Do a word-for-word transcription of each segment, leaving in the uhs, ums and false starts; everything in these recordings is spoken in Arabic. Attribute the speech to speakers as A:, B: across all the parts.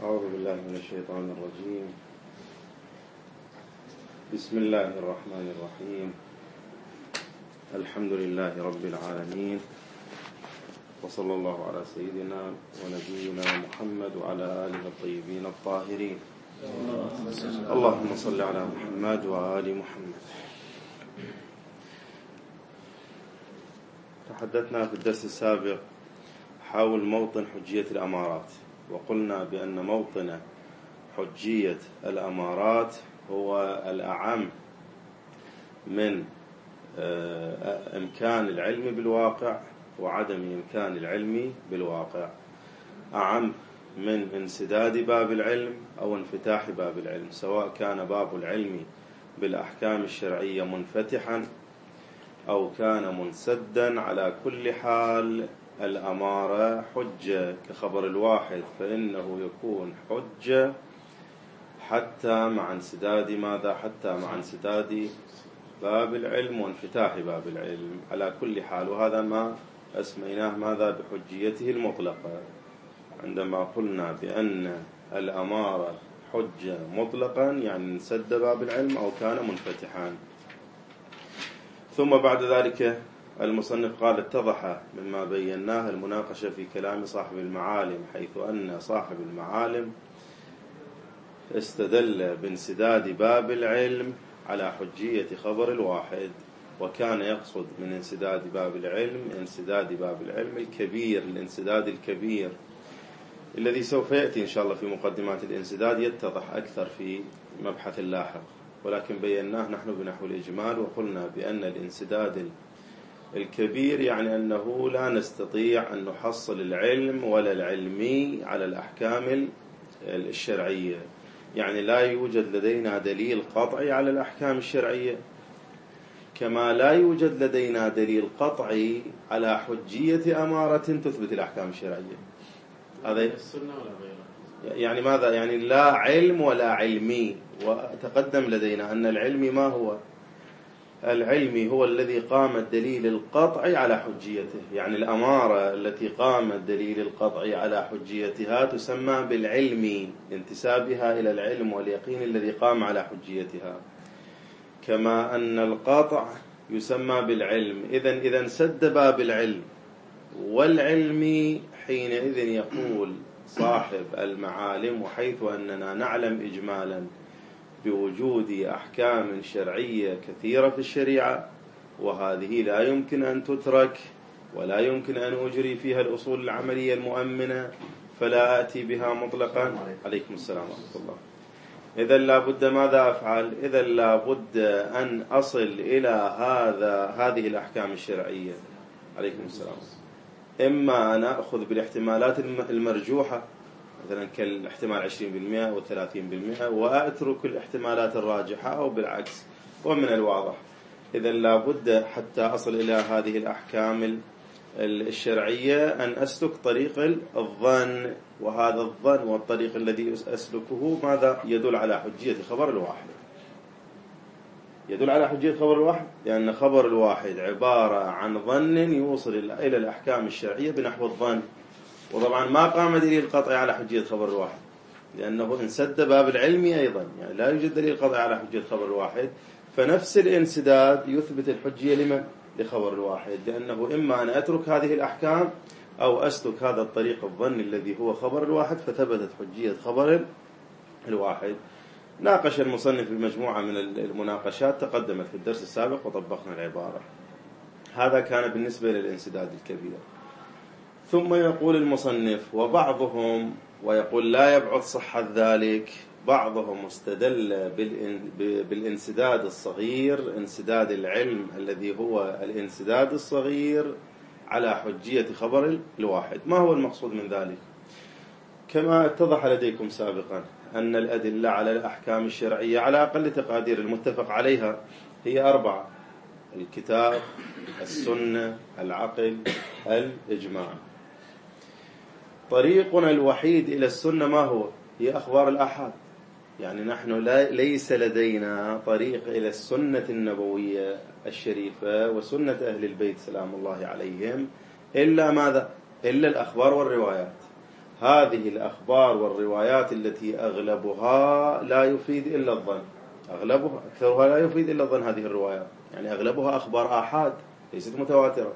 A: أعوذ بالله من الشيطان الرجيم. بسم الله الرحمن الرحيم. الحمد لله رب العالمين، وصلى الله على سيدنا ونبينا محمد وعلى آله الطيبين الطاهرين. اللهم صل على محمد وآل محمد. تحدثنا في الدرس السابق حول موطن حجية الأمارات، وقلنا بأن موطن حجية الأمارات هو الأعم من إمكان العلم بالواقع وعدم إمكان العلم بالواقع، أعم من انسداد باب العلم أو انفتاح باب العلم، سواء كان باب العلم بالأحكام الشرعية منفتحا أو كان منسدا. على كل حال الأمارة حجة كخبر الواحد، فإنه يكون حجة حتى مع انسداد ماذا حتى مع انسداد باب العلم وانفتاح باب العلم على كل حال. وهذا ما أسميناه ماذا بحجيته المطلقة، عندما قلنا بأن الأمارة حجة مطلقا يعني انسد باب العلم أو كان منفتحا. ثم بعد ذلك المصنف قال: اتضح مما بيناه المناقشة في كلام صاحب المعالم، حيث أن صاحب المعالم استدل بانسداد باب العلم على حجية خبر الواحد، وكان يقصد من انسداد باب العلم انسداد باب العلم الكبير، الانسداد الكبير الذي سوف يأتي إن شاء الله في مقدمات الانسداد، يتضح أكثر في مبحث لاحق، ولكن بيناه نحن بنحو الإجمال. وقلنا بأن الانسداد الكبير يعني أنه لا نستطيع أن نحصل العلم ولا العلمي على الأحكام الشرعية، يعني لا يوجد لدينا دليل قطعي على الأحكام الشرعية، كما لا يوجد لدينا دليل قطعي على حجية أمارة تثبت الأحكام الشرعية. هذا يعني ماذا؟ يعني لا علم ولا علمي. وتقدم لدينا أن العلم ما هو؟ العلمي هو الذي قام الدليل القطعي على حجيته، يعني الأمارة التي قام الدليل القطعي على حجيتها تسمى بالعلمي، انتسابها إلى العلم واليقين الذي قام على حجيتها، كما أن القطع يسمى بالعلم. إذن إذا انسد باب العلم والعلم، حينئذ يقول صاحب المعالم: وحيث أننا نعلم إجمالا بوجود أحكام شرعية كثيرة في الشريعة، وهذه لا يمكن أن تترك ولا يمكن أن أجري فيها الأصول العملية المؤمنة، فلا أتي بها مطلقا. عليكم السلام ورحمة الله. إذا لابد ماذا أفعل؟ إذا لابد أن أصل إلى هذا هذه الأحكام الشرعية. عليكم السلام. إما أن أخذ بالاحتمالات المرجوحة، مثلا كالاحتمال عشرين بالمئة أو ثلاثين بالمئة، وأترك الاحتمالات الراجحة، أو بالعكس. ومن الواضح إذا لابد حتى أصل إلى هذه الأحكام الشرعية أن أسلك طريق الظن، وهذا الظن والطريق الذي أسلكه ماذا؟ يدل على حجية خبر الواحد. يدل على حجية خبر الواحد لأن خبر الواحد عبارة عن ظن يوصل إلى الأحكام الشرعية بنحو الظن، وطبعا ما قام دليل قطعي على حجية خبر الواحد، لأنه انسد باب العلم أيضا، يعني لا يوجد دليل قطعي على حجية خبر الواحد. فنفس الانسداد يثبت الحجية لمن؟ لخبر الواحد، لأنه إما أن أترك هذه الأحكام أو أسلك هذا الطريق الظن الذي هو خبر الواحد، فثبتت حجية خبر الواحد. ناقش المصنف بمجموعة من المناقشات تقدمت في الدرس السابق وطبقنا العبارة. هذا كان بالنسبة للانسداد الكبير. ثم يقول المصنف: وبعضهم، ويقول لا يبعد صحة ذلك، بعضهم استدل بالانسداد الصغير، انسداد العلم الذي هو الانسداد الصغير، على حجية خبر الواحد. ما هو المقصود من ذلك؟ كما اتضح لديكم سابقا أن الأدلة على الأحكام الشرعية على أقل تقادير المتفق عليها هي أربعة: الكتاب، السنة، العقل، الإجماع. طريقنا الوحيد إلى السنة ما هو؟ هي أخبار الآحاد. يعني نحن لا ليس لدينا طريق إلى السنة النبوية الشريفة وسنة أهل البيت سلام الله عليهم إلا ماذا؟ إلا الأخبار والروايات. هذه الأخبار والروايات التي أغلبها لا يفيد إلا الظن، أغلبها أكثرها لا يفيد إلا الظن. هذه الروايات يعني أغلبها أخبار آحاد ليست متواترة.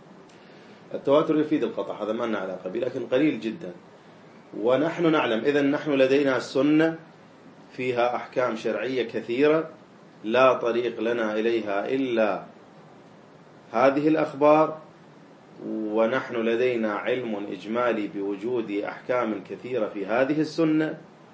A: التواتر يفيد القطع، هذا ما لنا علاقة به، لكن قليل جدا. ونحن نعلم إذن نحن لدينا السنة فيها أحكام شرعية كثيرة لا طريق لنا إليها إلا هذه الأخبار، ونحن لدينا علم إجمالي بوجود أحكام كثيرة في هذه السنة.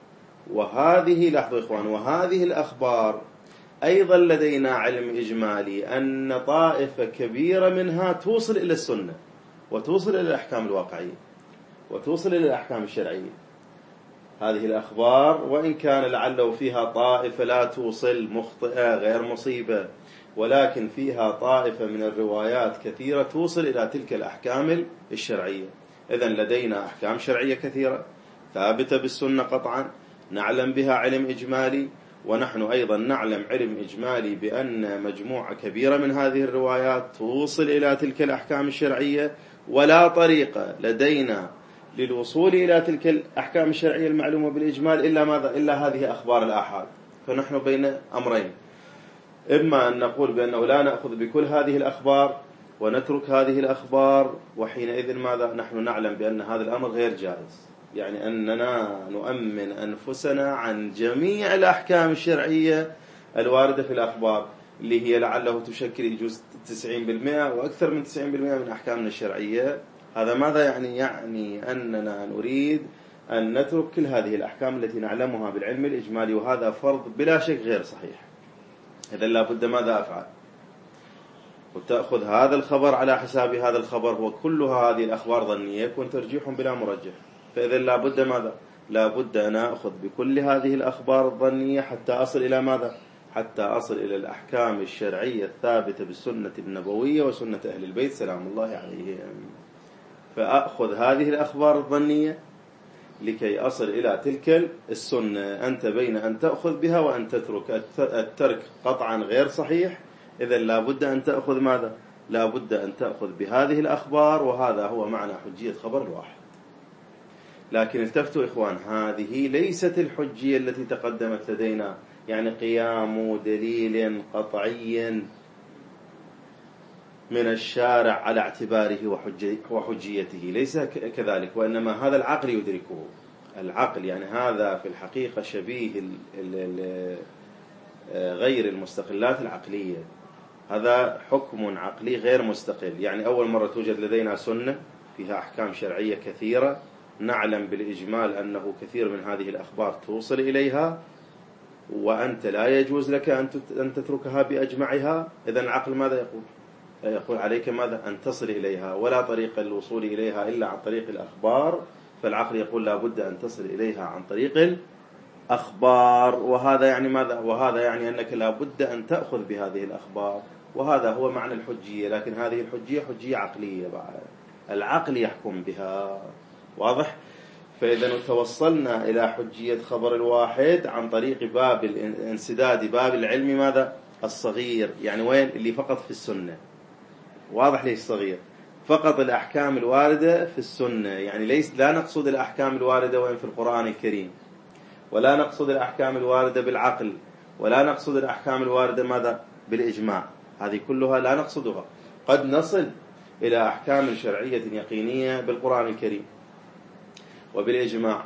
A: وهذه لاحظوا إخوان، وهذه الأخبار أيضا لدينا علم إجمالي أن طائفة كبيرة منها توصل إلى السنة وتوصل إلى الأحكام الواقعية وتوصل إلى الأحكام الشرعية. هذه الأخبار وإن كان لعله فيها طائفة لا توصل، مخطئة غير مصيبة، ولكن فيها طائفة من الروايات كثيرة توصل إلى تلك الأحكام الشرعية. إذن لدينا أحكام شرعية كثيرة ثابتة بالسنة قطعا نعلم بها علم إجمالي، ونحن أيضا نعلم علم إجمالي بأن مجموعة كبيرة من هذه الروايات توصل إلى تلك الأحكام الشرعية، ولا طريقة لدينا للوصول إلى تلك الأحكام الشرعية المعلومة بالإجمال إلا ماذا؟ إلا هذه أخبار الآحاد. فنحن بين أمرين، إما أن نقول بأنه لا نأخذ بكل هذه الأخبار ونترك هذه الأخبار، وحينئذ ماذا؟ نحن نعلم بأن هذا الأمر غير جائز، يعني أننا نؤمن أنفسنا عن جميع الأحكام الشرعية الواردة في الأخبار، اللي هي لعله تشكل يجوز تسعين بالمئة وأكثر من تسعين بالمئة من أحكامنا الشرعية. هذا ماذا يعني؟ يعني أننا نريد أن نترك كل هذه الأحكام التي نعلمها بالعلم الإجمالي، وهذا فرض بلا شك غير صحيح. إذن لا بد ماذا أفعل؟ وتأخذ هذا الخبر على حساب هذا الخبر، وكلها هذه الأخبار ظنية يكون ترجيح بلا مرجح. فإذن لا بد ماذا؟ لا بد أن أخذ بكل هذه الأخبار الظنية حتى أصل إلى ماذا؟ حتى أصل إلى الأحكام الشرعية الثابتة بالسنة النبوية وسنة أهل البيت سلام الله عليهم. فأخذ هذه الأخبار الظنية لكي أصل إلى تلك السنة. أنت بين أن تأخذ بها وأن تترك، الترك قطعا غير صحيح. إذن لا بد أن تأخذ ماذا؟ لا بد أن تأخذ بهذه الأخبار، وهذا هو معنى حجية خبر الواحد. لكن التفتوا إخوان، هذه ليست الحجية التي تقدمت لدينا، يعني قيام دليل قطعي من الشارع على اعتباره وحجيته، ليس كذلك، وإنما هذا العقل يدركه. العقل يعني هذا في الحقيقة شبيه غير المستقلات العقلية، هذا حكم عقلي غير مستقل. يعني أول مرة توجد لدينا سنة فيها أحكام شرعية كثيرة نعلم بالإجمال أنه كثير من هذه الأخبار توصل إليها، وأنت لا يجوز لك أن تتركها بأجمعها. إذن العقل ماذا يقول؟ يقول عليك ماذا؟ أن تصل إليها، ولا طريق للوصول إليها إلا عن طريق الأخبار. فالعقل يقول لا بد أن تصل إليها عن طريق الأخبار، وهذا يعني ماذا؟ وهذا يعني أنك لا بد أن تأخذ بهذه الأخبار، وهذا هو معنى الحجية. لكن هذه الحجية حجية عقلية بعد، العقل يحكم بها، واضح؟ فإذا توصلنا إلى حجية خبر الواحد عن طريق باب الانسداد، باب العلم ماذا؟ الصغير، يعني وين؟ اللي فقط في السنة. واضح ليش صغير؟ فقط الأحكام الواردة في السنة، يعني ليس لا نقصد الأحكام الواردة وين في القرآن الكريم، ولا نقصد الأحكام الواردة بالعقل، ولا نقصد الأحكام الواردة ماذا؟ بالإجماع. هذه كلها لا نقصدها. قد نصل إلى أحكام شرعية يقينية بالقرآن الكريم وبالإجماع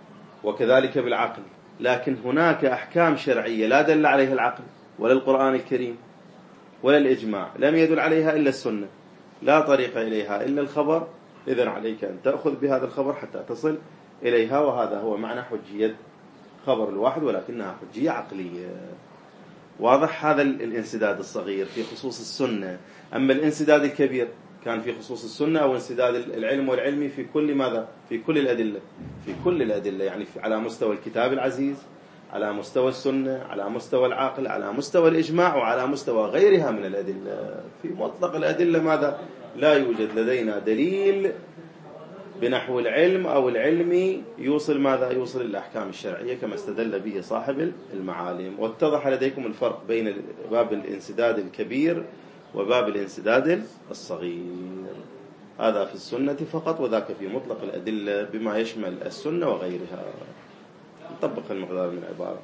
A: وكذلك بالعقل، لكن هناك أحكام شرعية لا دل عليها العقل ولا القرآن الكريم ولا الإجماع، لم يدل عليها إلا السنة، لا طريق إليها إلا الخبر. إذن عليك أن تأخذ بهذا الخبر حتى تصل إليها، وهذا هو معنى حجية خبر الواحد، ولكنها حجية عقلية. واضح؟ هذا الانسداد الصغير في خصوص السنة. أما الانسداد الكبير كان في خصوص السنة، أو انسداد العلم والعلمي في كل ماذا؟ في كل الأدلة، في كل الأدلة، يعني على مستوى الكتاب العزيز، على مستوى السنة، على مستوى العقل، على مستوى الإجماع، وعلى مستوى غيرها من الأدلة. في مطلق الأدلة ماذا؟ لا يوجد لدينا دليل بنحو العلم أو العلمي يوصل ماذا؟ يوصل الأحكام الشرعية كما استدل به صاحب المعالم. واتضح لديكم الفرق بين باب الانسداد الكبير وباب الانسداد الصغير. هذا في السنة فقط، وذاك في مطلق الأدلة بما يشمل السنة وغيرها. نطبق المقدار من العبارة.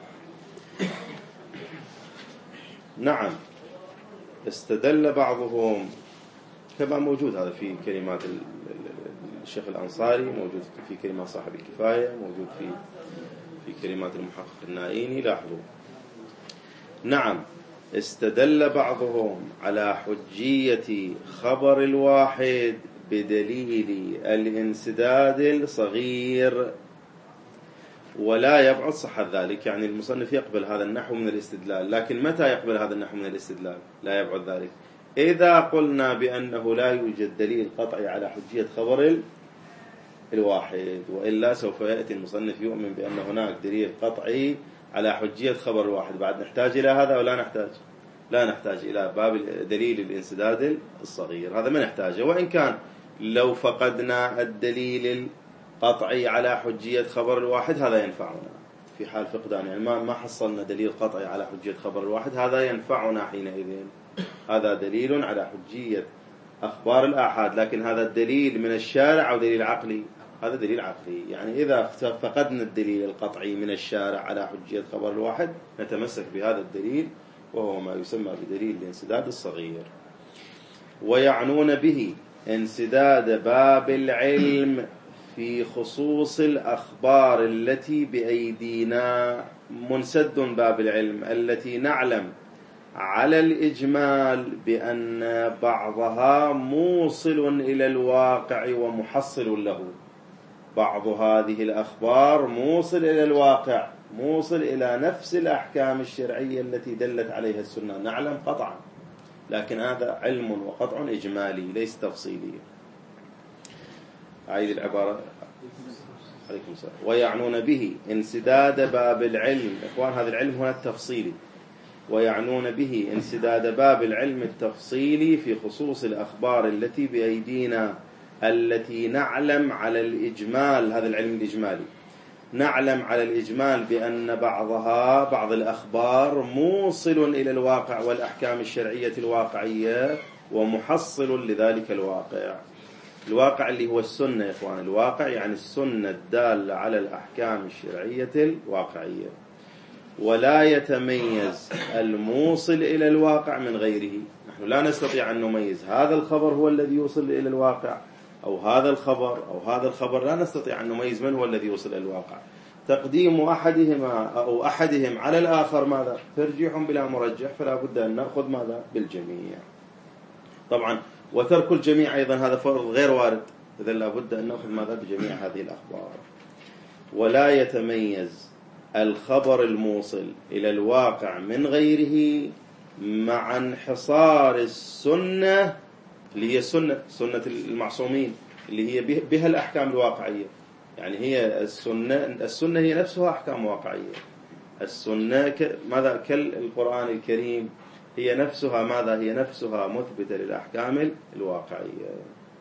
A: نعم، استدل بعضهم كما موجود هذا في كلمات الشيخ الأنصاري، موجود في كلمات صاحب الكفاية، موجود في في كلمات المحقق النائيني. لاحظوا. نعم، استدل بعضهم على حجية خبر الواحد بدليل الانسداد الصغير، ولا يبعد صحة ذلك. يعني المصنف يقبل هذا النحو من الاستدلال، لكن متى يقبل هذا النحو من الاستدلال لا يبعد ذلك؟ إذا قلنا بأنه لا يوجد دليل قطعي على حجية خبر الواحد، وإلا سوف يأتي المصنف يؤمن بأن هناك دليل قطعي على حجية خبر الواحد. بعد نحتاج إلى هذا ولا نحتاج؟ لا نحتاج إلى باب دليل الانسداد الصغير، هذا ما نحتاجه. وإن كان لو فقدنا الدليل القطعي على حجية خبر الواحد هذا ينفعنا في حال فقدان، يعني ما حصلنا دليل قطعي على حجية خبر الواحد، هذا ينفعنا حينئذ. هذا دليل على حجية أخبار الآحاد، لكن هذا الدليل من الشارع أو دليل عقلي؟ هذا دليل عقلي. يعني إذا فقدنا الدليل القطعي من الشارع على حجية خبر الواحد نتمسك بهذا الدليل، وهو ما يسمى بدليل الانسداد الصغير. ويعنون به انسداد باب العلم في خصوص الأخبار التي بأيدينا. منسد باب العلم التي نعلم على الإجمال بأن بعضها موصل إلى الواقع ومحصل له. بعض هذه الأخبار موصل إلى الواقع، موصل إلى نفس الأحكام الشرعية التي دلت عليها السنة، نعلم قطعا، لكن هذا علم وقطع إجمالي ليس تفصيلي. أعيد العبارة. عليكم السلام. ويعنون به انسداد باب العلم. إخوان، هذا العلم هنا التفصيلي. ويعنون به انسداد باب العلم التفصيلي في خصوص الأخبار التي بأيدينا التي نعلم على الإجمال. هذا العلم الإجمالي، نعلم على الإجمال بأن بعضها بعض الأخبار موصل إلى الواقع والأحكام الشرعية الواقعية ومحصل لذلك الواقع. الواقع اللي هو السنة يا إخوان، الواقع يعني السنة الدالة على الأحكام الشرعية الواقعية. ولا يتميز الموصل إلى الواقع من غيره. نحن لا نستطيع أن نميز هذا الخبر هو الذي يوصل إلى الواقع أو هذا الخبر أو هذا الخبر، لا نستطيع أن نميز من هو الذي يوصل إلى الواقع. تقديم أحدهما أو أحدهم على الآخر ماذا؟ ترجيح بلا مرجح، فلا بد أن نأخذ ماذا؟ بالجميع. طبعا وترك الجميع أيضا هذا فرض غير وارد، إذن لا بد أن نأخذ ماذا؟ بجميع هذه الأخبار. ولا يتميز الخبر الموصل إلى الواقع من غيره مع انحصار السنة اللي هي السنة سنة المعصومين اللي هي بها الأحكام الواقعية. يعني هي السنة السنة هي نفسها أحكام واقعية. السنة ماذا؟ كالقرآن الكريم هي نفسها ماذا؟ هي نفسها مثبتة للأحكام الواقعية.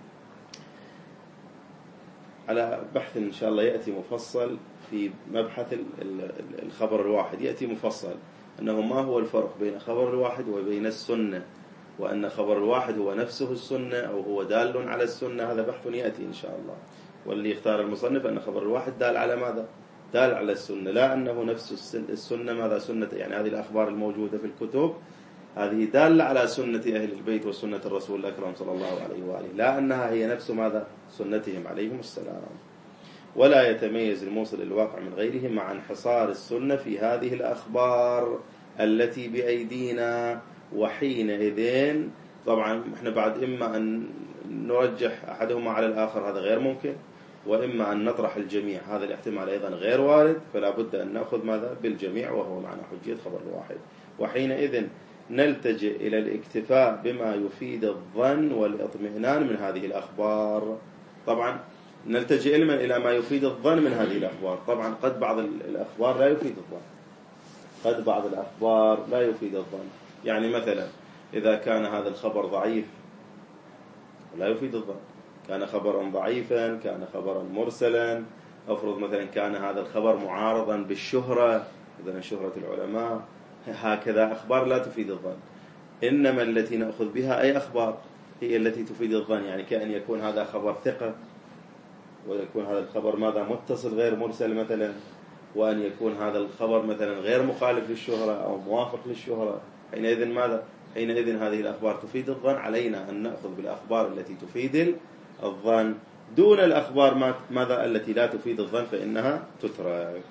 A: على بحث إن شاء الله يأتي مفصل في مبحث الخبر الواحد، يأتي مفصل أنه ما هو الفرق بين خبر الواحد وبين السنة، وأن خبر الواحد هو نفسه السنة أو هو دال على السنة. هذا بحث يأتي إن شاء الله. واللي يختار المصنف أن خبر الواحد دال على ماذا؟ دال على السنة، لا أنه نفس السنة ماذا؟ سنة يعني هذه الأخبار الموجودة في الكتب هذه دالة على سنة أهل البيت وسنة الرسول الأكرم صلى الله عليه وآله، لا أنها هي نفس ماذا؟ سنتهم عليهم السلام. ولا يتميز الموصل الواقع من غيره مع انحصار السنة في هذه الأخبار التي بأيدينا. وحينئذ طبعا احنا بعد إما أن نرجح أحدهما على الآخر، هذا غير ممكن، وإما أن نطرح الجميع، هذا الاحتمال أيضا غير وارد، فلا بد أن نأخذ ماذا؟ بالجميع، وهو معنى حجية خبر الواحد. وحينئذ نلتجئ إلى الاكتفاء بما يفيد الظن والاطمئنان من هذه الأخبار. طبعا نلتجئ علما إلى ما يفيد الظن من هذه الأخبار. طبعا قد بعض الأخبار لا يفيد الظن، قد بعض الأخبار لا يفيد الظن. يعني مثلا إذا كان هذا الخبر ضعيف لا يفيد الظن، كان خبرا ضعيفا، كان خبرا مرسلا، أفرض مثلا كان هذا الخبر معارضا بالشهرة، مثلا شهرة العلماء، هكذا أخبار لا تفيد الظن. إنما التي نأخذ بها أي أخبار؟ هي التي تفيد الظن، يعني كأن يكون هذا خبر ثقة، ويكون هذا الخبر ماذا متصل غير مرسل مثلا، وأن يكون هذا الخبر مثلا غير مخالف للشهرة أو موافق للشهرة. حينئذ ماذا؟ حينئذ هذه الأخبار تفيد الظن، علينا أن نأخذ بالأخبار التي تفيد الظن دون الأخبار ماذا التي لا تفيد الظن فإنها تترك.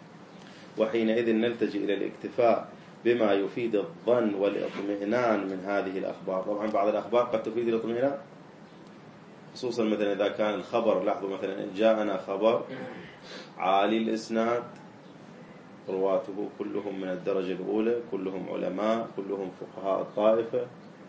A: وحينئذ نلتجئ إلى الاكتفاء بما يفيد الظن والاطمئنان من هذه الأخبار. طبعا بعض الأخبار قد تفيد الاطمئنان، خصوصا مثلا إذا كان الخبر، لاحظوا مثلا إن جاءنا خبر عالي الإسناد، رواته كلهم من الدرجة الأولى، كلهم علماء، كلهم فقهاء الطائفة،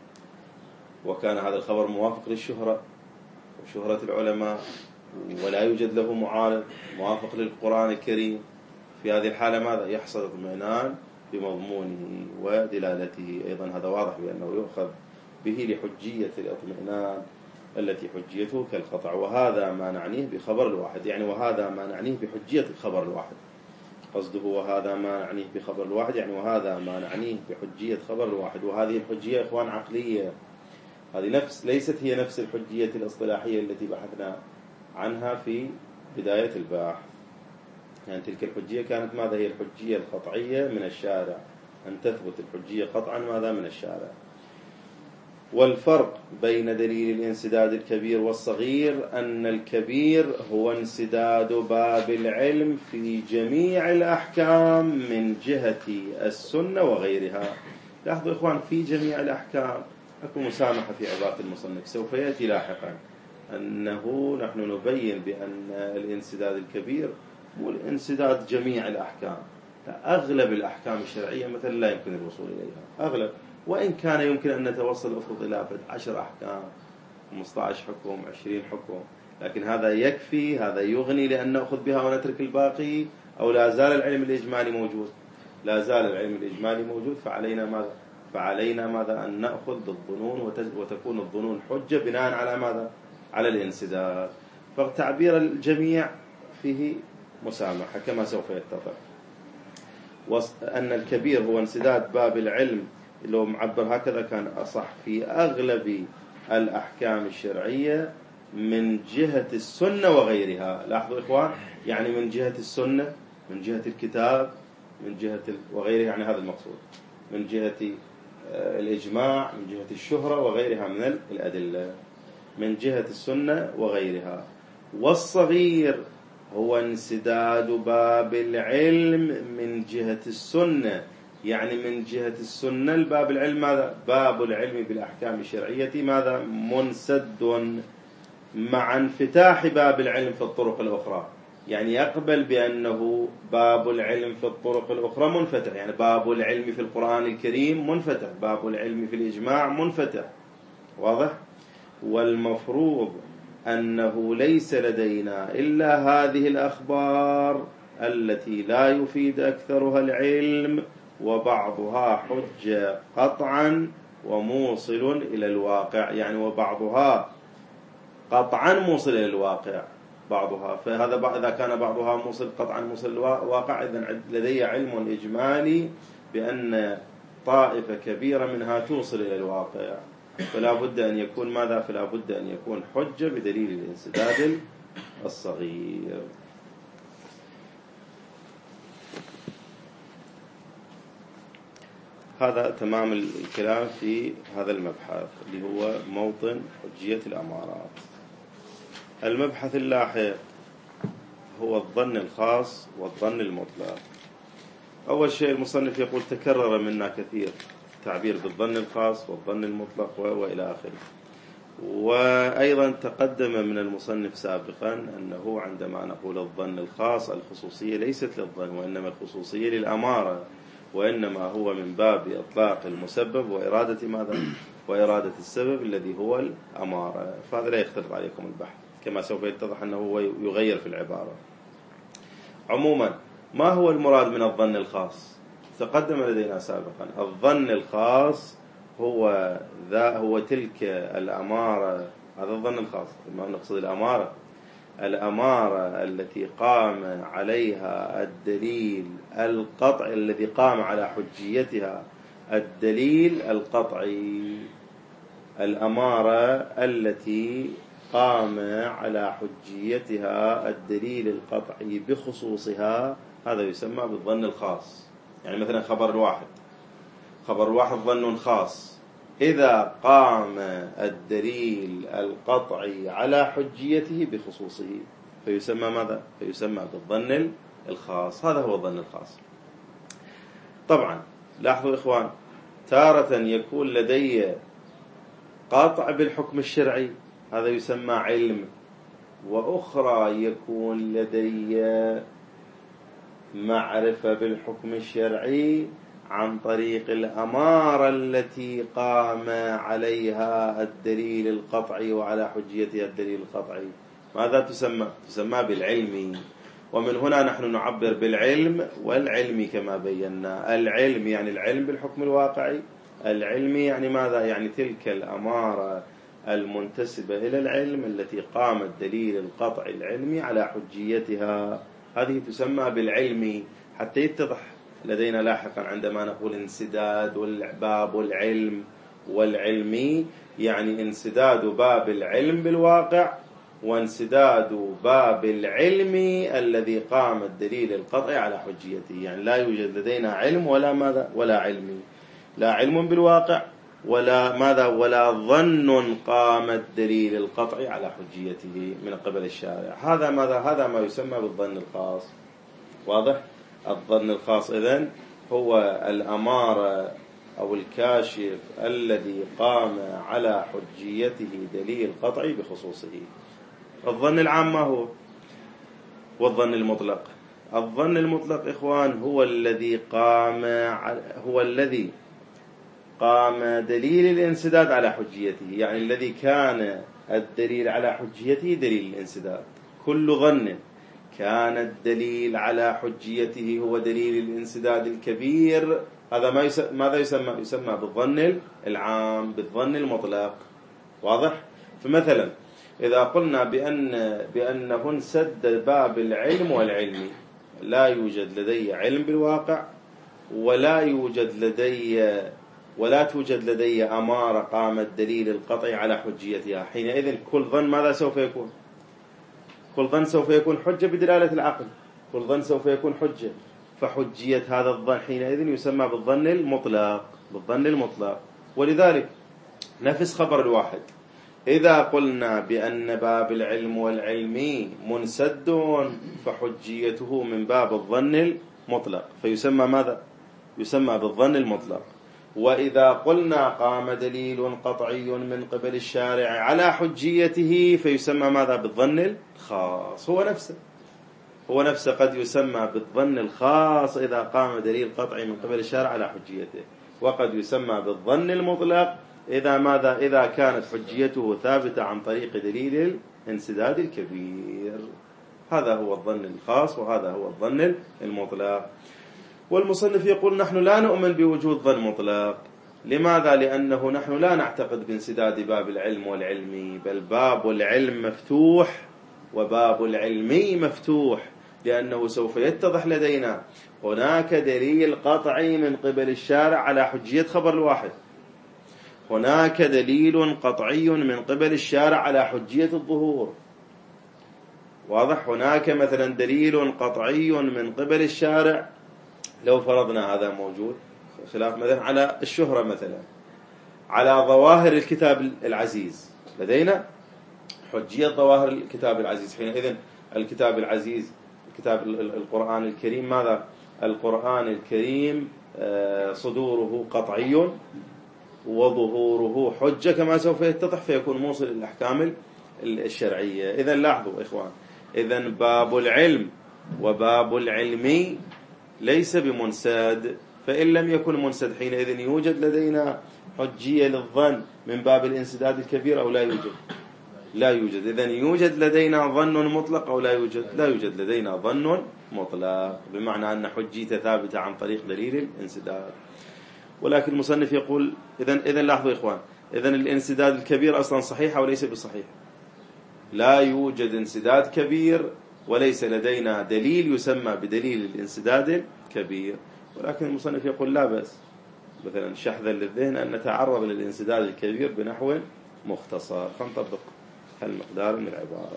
A: وكان هذا الخبر موافق للشهرة وشهرة العلماء ولا يوجد له معارض، موافق للقرآن الكريم، في هذه الحالة ماذا؟ يحصل اطمئنان بمضمونه ودلالته. أيضا هذا واضح بأنه يؤخذ به لحجية الاطمئنان التي حجيته كالقطع. وهذا ما نعنيه بخبر الواحد، يعني وهذا ما نعنيه بحجية الخبر الواحد، قصده وهذا ما نعنيه بخبر الواحد، يعني وهذا ما نعنيه بحجية خبر الواحد. وهذه الحجية إخوان عقلية، هذه نفس ليست هي نفس الحجية الاصطلاحية التي بحثنا عنها في بداية البحث. يعني تلك الحجية كانت ماذا؟ هي الحجية القطعية من الشارع، أن تثبت الحجية قطعا ماذا؟ من الشارع. والفرق بين دليل الانسداد الكبير والصغير أن الكبير هو انسداد باب العلم في جميع الأحكام من جهة السنة وغيرها. لاحظوا إخوان، في جميع الأحكام أكو مسامحة في عبارة المصنف، سوف يأتي لاحقا أنه نحن نبين بأن الانسداد الكبير هو الانسداد جميع الأحكام. أغلب الأحكام الشرعية مثلا لا يمكن الوصول إليها، أغلب، وإن كان يمكن أن نتوصل أفرض إلى عشر أحكام، خمسة عشر حكم، عشرين حكم، لكن هذا يكفي، هذا يغني لأن نأخذ بها ونترك الباقي، أو لا زال العلم الإجمالي موجود؟ لا زال العلم الإجمالي موجود. فعلينا ماذا؟ فعلينا ماذا؟ أن نأخذ بالظنون، وتكون الظنون حجة بناء على ماذا؟ على الانسداد. فتعبير الجميع فيه مسامحة كما سوف يتضح. وأن الكبير هو انسداد باب العلم، لو معبر هكذا كان أصح، في أغلب الأحكام الشرعية من جهة السنة وغيرها. لاحظوا إخوان، يعني من جهة السنة، من جهة الكتاب، من جهة وغيرها، يعني هذا المقصود، من جهة الإجماع، من جهة الشهرة وغيرها من الأدلة، من جهة السنة وغيرها. والصغير هو انسداد باب العلم من جهة السنة، يعني من جهة السنة الباب العلم ماذا؟ باب العلم بالأحكام الشرعية ماذا؟ منسد مع انفتاح باب العلم في الطرق الأخرى. يعني يقبل بأنه باب العلم في الطرق الأخرى منفتح، يعني باب العلم في القرآن الكريم منفتح، باب العلم في الإجماع منفتح، واضح؟ والمفروض أنه ليس لدينا إلا هذه الأخبار التي لا يفيد أكثرها العلم، وبعضها حجة قطعا وموصل إلى الواقع، يعني وبعضها قطعا موصل إلى الواقع بعضها. فهذا إذا كان بعضها موصل قطعا موصل الواقع، إذن لدي علم إجمالي بأن طائفة كبيرة منها توصل إلى الواقع، فلا بد أن يكون ماذا؟ فلا بد أن يكون حجة بدليل الانسداد الصغير. هذا تمام الكلام في هذا المبحث اللي هو موطن حجية الأمارات. المبحث اللاحق هو الظن الخاص والظن المطلق. أول شيء المصنف يقول تكرر منا كثير تعبير بالظن الخاص والظن المطلق وإلى آخره. وأيضا تقدم من المصنف سابقا أنه عندما نقول الظن الخاص الخصوصية ليست للظن، وإنما الخصوصية للأمارة، وإنما هو من باب إطلاق المسبب وإرادة ماذا؟ وإرادة السبب الذي هو الأمارة. فهذا لا يختلف عليكم البحث كما سوف يتضح أنه هو يغير في العبارة. عموما ما هو المراد من الظن الخاص؟ تقدم لدينا سابقا الظن الخاص هو ذا هو تلك الأمارة، هذا الظن الخاص، ما نقصد الأمارة، الأمارة التي قام عليها الدليل القطعي، الذي قام على حجيتها الدليل القطعي، الأمارة التي قام على حجيتها الدليل القطعي بخصوصها، هذا يسمى بالظن الخاص. يعني مثلا خبر الواحد، خبر الواحد ظن خاص إذا قام الدليل القطعي على حجيته بخصوصه فيسمى ماذا؟ فيسمى بالظن الخاص. هذا هو الظن الخاص. طبعا لاحظوا إخوان، تارة يكون لدي قاطع بالحكم الشرعي، هذا يسمى علم، وأخرى يكون لدي معرفة بالحكم الشرعي عن طريق الأمارة التي قام عليها الدليل القطعي وعلى حجيتها الدليل القطعي. ماذا تسمى؟ تسمى بالعلم. ومن هنا نحن نعبر بالعلم والعلم كما بينا. العلم يعني العلم بالحكم الواقعي، العلم يعني ماذا؟ يعني تلك الأمارة المنتسبة إلى العلم التي قام الدليل القطعي العلمي على حجيتها، هذه تسمى بالعلم. حتى يتضح لدينا لاحقا عندما نقول انسداد والباب والعلم والعلمي، يعني انسداد باب العلم بالواقع وانسداد باب العلم الذي قام الدليل القطعي على حجيته. يعني لا يوجد لدينا علم ولا ماذا؟ ولا علمي، لا علم بالواقع ولا ماذا؟ ولا ظن قام الدليل القطعي على حجيته من قبل الشارع. هذا ماذا؟ هذا ما يسمى بالظن الخاص. واضح؟ الظن الخاص إذن هو الأمارة أو الكاشف الذي قام على حجيته دليل قطعي بخصوصه. الظن العام ما هو؟ والظن المطلق. الظن المطلق إخوان هو الذي قام هو الذي قام دليل الانسداد على حجيته، يعني الذي كان الدليل على حجيته دليل الانسداد. كل ظن كان الدليل على حجيته هو دليل الانسداد الكبير، هذا ما يسمى ماذا يسمى؟ يسمى بالظن العام، بالظن المطلق. واضح؟ فمثلا إذا قلنا بأن بأنه انسد باب العلم والعلم، لا يوجد لدي علم بالواقع ولا يوجد لدي ولا توجد لدي أمارة قام الدليل القطعي على حجيتها، حينئذ كل ظن ماذا سوف يكون؟ كل ظن سوف يكون حجة بدلالة العقل، كل ظن سوف يكون حجة. فحجية هذا الظن حينئذ يسمى بالظن المطلق، بالظن المطلق. ولذلك نفس خبر الواحد، إذا قلنا بأن باب العلم والعلم منسد فحجيته من باب الظن المطلق فيسمى ماذا؟ يسمى بالظن المطلق. وإذا قلنا قام دليل قطعي من قبل الشارع على حجيته فيسمى ماذا؟ بالظن الخاص. هو نفسه هو نفسه قد يسمى بالظن الخاص إذا قام دليل قطعي من قبل الشارع على حجيته، وقد يسمى بالظن المطلق إذا ماذا؟ إذا كانت حجيته ثابتة عن طريق دليل الانسداد الكبير. هذا هو الظن الخاص وهذا هو الظن المطلق. والمصنف يقول نحن لا نؤمن بوجود ظن مطلق. لماذا؟ لأنه نحن لا نعتقد بانسداد باب العلم والعلمي، بل باب العلم مفتوح وباب العلمي مفتوح، لأنه سوف يتضح لدينا هناك دليل قطعي من قبل الشارع على حجية خبر الواحد، هناك دليل قطعي من قبل الشارع على حجية الظهور. واضح؟ هناك مثلا دليل قطعي من قبل الشارع لو فرضنا هذا موجود، خلاف مثلا على الشهرة، مثلا على ظواهر الكتاب العزيز، لدينا حجية ظواهر الكتاب العزيز. حينئذ الكتاب العزيز كتاب القرآن الكريم ماذا؟ القرآن الكريم صدوره قطعي وظهوره حجة كما سوف يتضح، فيكون موصل للأحكام الشرعية. إذن لاحظوا إخوان، إذن باب العلم وباب العلمي ليس بمنسد، فإن لم يكن منسد حينئذ يوجد لدينا حجية للظن من باب الانسداد الكبير أو لا يوجد؟ لا يوجد. إذن يوجد لدينا ظن مطلق أو لا يوجد؟ لا يوجد لدينا ظن مطلق، بمعنى أن حجيته ثابتة عن طريق دليل الانسداد. ولكن المصنف يقول إذن إذن لاحظوا إخوان، إذن الانسداد الكبير أصلا صحيح أو ليس بصحيح؟ لا يوجد انسداد كبير وليس لدينا دليل يسمى بدليل الانسداد الكبير. ولكن المصنف يقول لا بأس، مثلا شحذا للذهن أن نتعرض للانسداد الكبير بنحو مختصر. فنطبق هالمقدار من العبارة.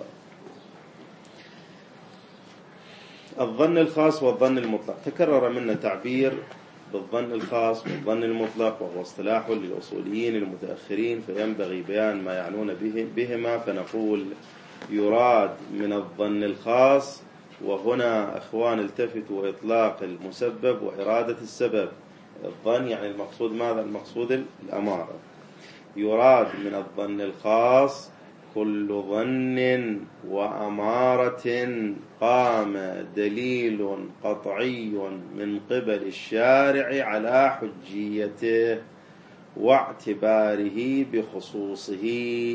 A: الظن الخاص والظن المطلق. تكرر منا تعبير بالظن الخاص والظن المطلق، وهو اصطلاح للأصوليين المتأخرين، فينبغي بيان ما يعنون به بهما. فنقول يراد من الظن الخاص، وهنا أخوان التفتوا إطلاق المسبب وإرادة السبب. الظن يعني المقصود ماذا؟ المقصود الأمارة. يراد من الظن الخاص كل ظن وأمارة قام دليل قطعي من قبل الشارع على حجيته واعتباره بخصوصه،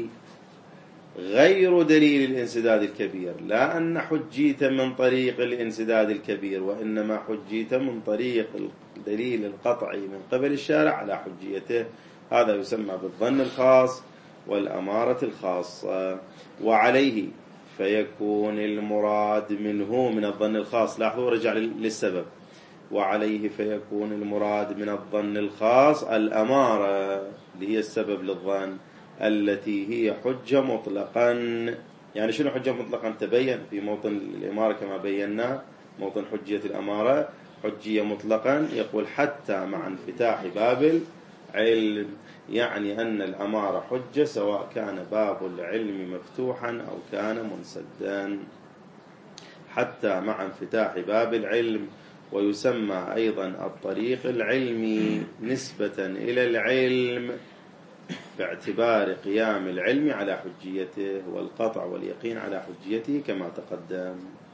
A: غير دليل الانسداد الكبير. لا أن حجيت من طريق الانسداد الكبير، وإنما حجيت من طريق الدليل القطعي من قبل الشارع على حجيته. هذا يسمى بالظن الخاص والأمارة الخاصة. وعليه فيكون المراد منه من الظن الخاص، لاحظوا رجع للسبب، وعليه فيكون المراد من الظن الخاص الأمارة اللي هي السبب للظن، التي هي حجة مطلقا. يعني شنو حجة مطلقا؟ تبين في موطن الإمارة كما بينا، موطن حجية الأمارة حجية مطلقا. يقول حتى مع انفتاح باب العلم، يعني أن الأمارة حجة سواء كان باب العلم مفتوحا أو كان منسدا، حتى مع انفتاح باب العلم. ويسمى أيضا الطريق العلمي نسبة إلى العلم باعتبار قيام العلم على حجيته، والقطع واليقين على حجيته كما تقدم.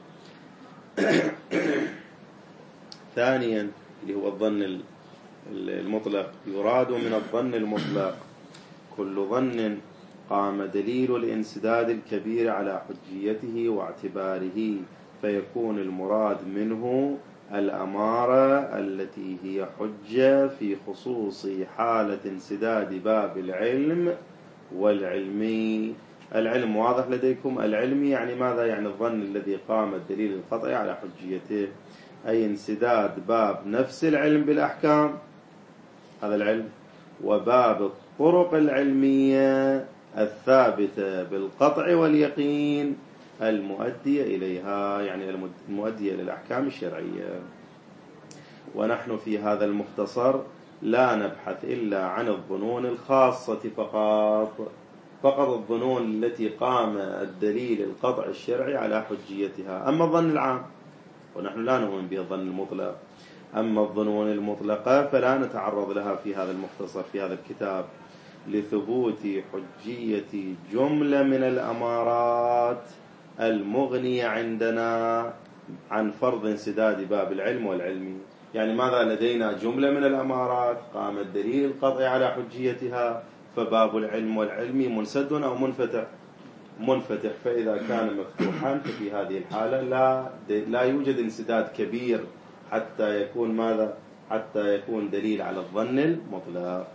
A: ثانيا اللي هو الظن المطلق. يراد من الظن المطلق كل ظن قام دليل الانسداد الكبير على حجيته واعتباره، فيكون المراد منه الأمارة التي هي حجة في خصوص حالة انسداد باب العلم والعلمي. العلم واضح لديكم؟ العلمي يعني ماذا؟ يعني الظن الذي قام الدليل القطعي على حجيته، أي انسداد باب نفس العلم بالأحكام، هذا العلم، وباب الطرق العلمية الثابتة بالقطع واليقين المؤدية إليها، يعني المؤدية للأحكام الشرعية. ونحن في هذا المختصر لا نبحث إلا عن الظنون الخاصة فقط، فقط الظنون التي قام الدليل القطع الشرعي على حجيتها. أما الظن العام ونحن لا نؤمن به الظن المطلق، أما الظنون المطلقة فلا نتعرض لها في هذا المختصر في هذا الكتاب، لثبوت حجية جملة من الأمارات المغنية عندنا عن فرض انسداد باب العلم والعلمي. يعني ماذا؟ لدينا جملة من الأمارات قام الدليل القطعي على حجيتها، فباب العلم والعلمي منسد أو منفتح؟ منفتح. فإذا كان مفتوحا ففي هذه الحالة لا لا يوجد انسداد كبير حتى يكون ماذا؟ حتى يكون دليل على الظن المطلق.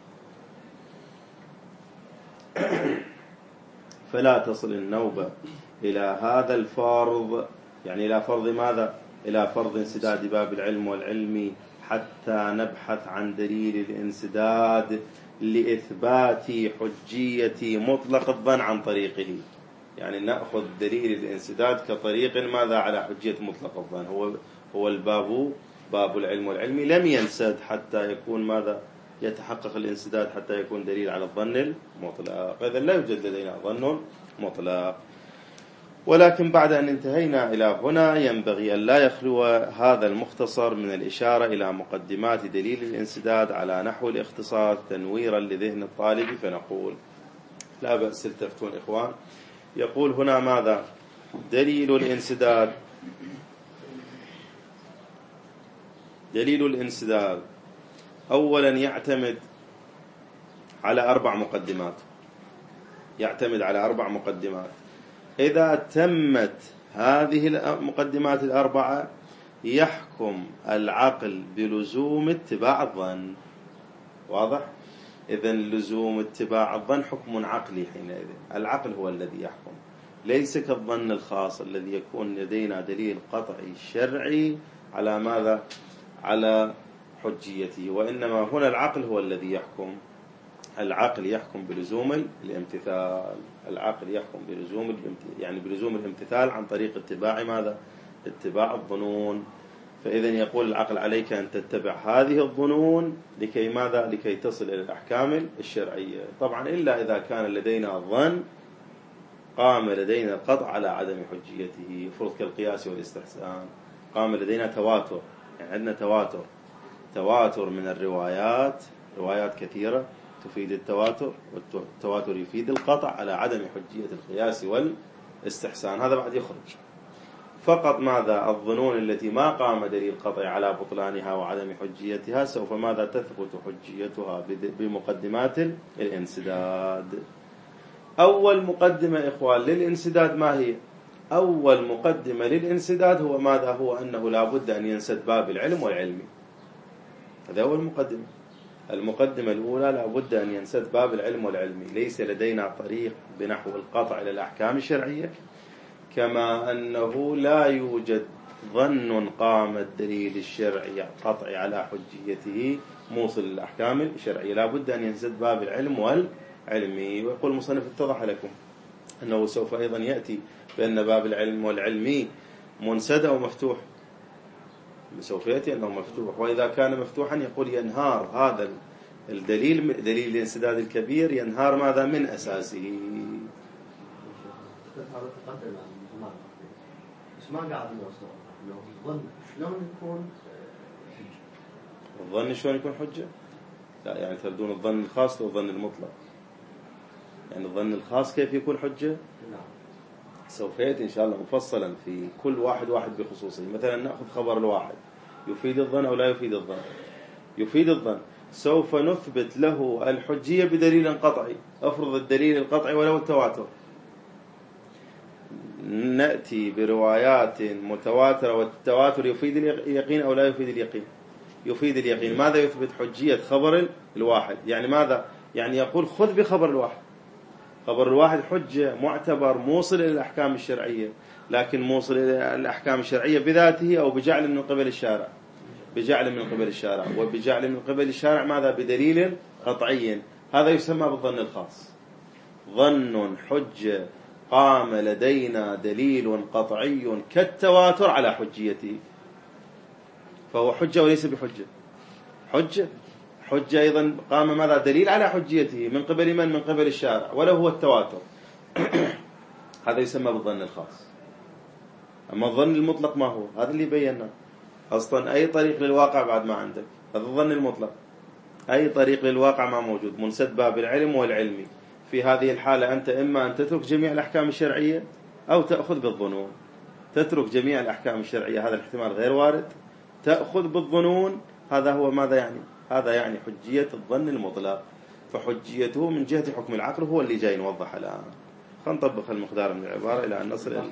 A: فلا تصل النوبة إلى هذا الفرض، يعني إلى فرض ماذا؟ إلى فرض انسداد باب العلم والعلمي حتى نبحث عن دليل الانسداد لإثبات حجية مطلق الظن عن طريقه. يعني نأخذ دليل الانسداد كطريق ماذا؟ على حجية مطلق الظن. هو هو الباب باب العلم والعلمي لم ينسد حتى يكون ماذا؟ يتحقق الانسداد حتى يكون دليل على الظن المطلق. إذا لا يوجد لدينا ظن مطلق. ولكن بعد أن انتهينا إلى هنا ينبغي أن لا يخلو هذا المختصر من الإشارة إلى مقدمات دليل الانسداد على نحو الاختصاص تنويرا لذهن الطالب. فنقول لا بأس التفتون إخوان. يقول هنا ماذا؟ دليل الانسداد. دليل الانسداد أولا يعتمد على أربع مقدمات. يعتمد على أربع مقدمات. إذا تمت هذه المقدمات الأربعة يحكم العقل بلزوم اتباع الظن. واضح؟ إذن لزوم اتباع الظن حكم عقلي حينئذ. العقل هو الذي يحكم، ليس كالظن الخاص الذي يكون لدينا دليل قطعي شرعي على ماذا؟ على حجيته، وإنما هنا العقل هو الذي يحكم. العقل يحكم بلزوم الامتثال، العقل يحكم بلزوم الامتثال، يعني بلزوم الامتثال عن طريق اتباع ماذا؟ اتباع الظنون. فإذا يقول العقل عليك أن تتبع هذه الظنون لكي ماذا؟ لكي تصل إلى الأحكام الشرعية. طبعا إلا إذا كان لدينا الظن قام لدينا القطع على عدم حجيته، فرض كالقياس والاستحسان. قام لدينا تواتر، يعني عندنا تواتر تواتر من الروايات، روايات كثيرة تفيد التواتر، والتواتر يفيد القطع على عدم حجية القياس والاستحسان. هذا بعد يخرج فقط ماذا؟ الظنون التي ما قام دليل قطعي على بطلانها وعدم حجيتها سوف ماذا؟ تثبت حجيتها بمقدمات الانسداد. أول مقدمة إخوان للانسداد ما هي؟ أول مقدمة للانسداد هو ماذا؟ هو أنه لا بد أن ينسد باب العلم والعلم. هذا أول مقدمة. المقدمة الأولى لا بد أن ينسد باب العلم والعلم. ليس لدينا طريق بنحو القطع إلى الأحكام الشرعية، كما أنه لا يوجد ظن قام الدليل الشرعي قطعي على حجيته موصل للأحكام الشرعية. لا بد أن ينسد باب العلم والعلمي. ويقول المصنف اتضح لكم أنه سوف أيضا يأتي بأن باب العلم والعلمي منسد أو مفتوح. سوف يأتي أنه مفتوح، وإذا كان مفتوحا يقول ينهار هذا الدليل، دليل الانسداد الكبير، ينهار ماذا؟ من أساسه.
B: بس ما قاعد نوصل انه الظن شلون يكون حجه؟
A: الظن شلون يكون حجه؟ لا، يعني تردون الظن الخاص والظن المطلق. يعني الظن الخاص كيف يكون حجه؟
B: نعم.
A: سوف يأتي إن شاء الله مفصلا في كل واحد واحد بخصوصه. مثلا نأخذ خبر الواحد، يفيد الظن أو لا يفيد الظن؟ يفيد الظن. سوف نثبت له الحجية بدليل قطعي. أفرض الدليل القطعي ولو التواتر. نأتي بروايات متواترة، والتواتر يفيد اليقين أو لا يفيد اليقين؟ يفيد اليقين. ماذا يثبت حجية خبر الواحد؟ يعني ماذا؟ يعني يقول خذ بخبر الواحد. خبر الواحد حجة، معتبر، موصل إلى الأحكام الشرعية، لكن موصل إلى الأحكام الشرعية بذاته أو بجعل من قبل الشارع؟ بجعل من قبل الشارع. وبجعل من قبل الشارع ماذا؟ بدليل قطعي. هذا يسمى بالظن الخاص. ظن حجة قام لدينا دليل قطعي كالتواتر على حجيته، فهو حجة وليس بحجة. حجة حجة أيضا قام ماذا؟ دليل على حجيته من قبل من؟ من قبل الشارع، ولو هو التواتر. هذا يسمى بالظن الخاص. أما الظن المطلق ما هو؟ هذا اللي بينا. أصلا أي طريق للواقع بعد ما عندك، هذا الظن المطلق. أي طريق للواقع ما موجود، منسد باب العلم والعلمي. في هذه الحالة أنت إما أن تترك جميع الأحكام الشرعية أو تأخذ بالظنون. تترك جميع الأحكام الشرعية، هذا الاحتمال غير وارد. تأخذ بالظنون، هذا هو ماذا يعني؟ هذا يعني حجية الظن المطلق. فحجيته من جهة حكم العقل هو اللي جاي نوضح الآن. خلينا نطبق المقدار من العبارة إلى أن نصل إلى